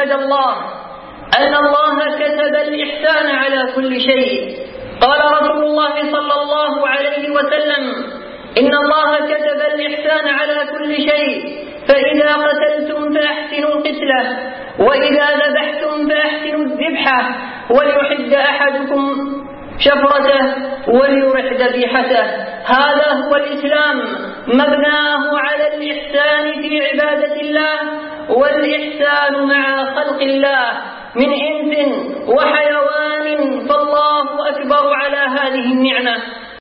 عباد الله أن الله كتب الإحسان على كل شيء. قال رسول الله صلى الله عليه وسلم: إن الله كتب الإحسان على كل شيء، فإذا قتلتم فأحسنوا القتلة، وإذا ذبحتم فأحسنوا الذبحة، وليحد أحدكم شفرته وليرح ذبيحته. هذا هو الإسلام، مبناه على الإحسان في عبادة الله والإحسان مع خلق الله من إنس وحيوان، فالله أكبر على هذه النعمة.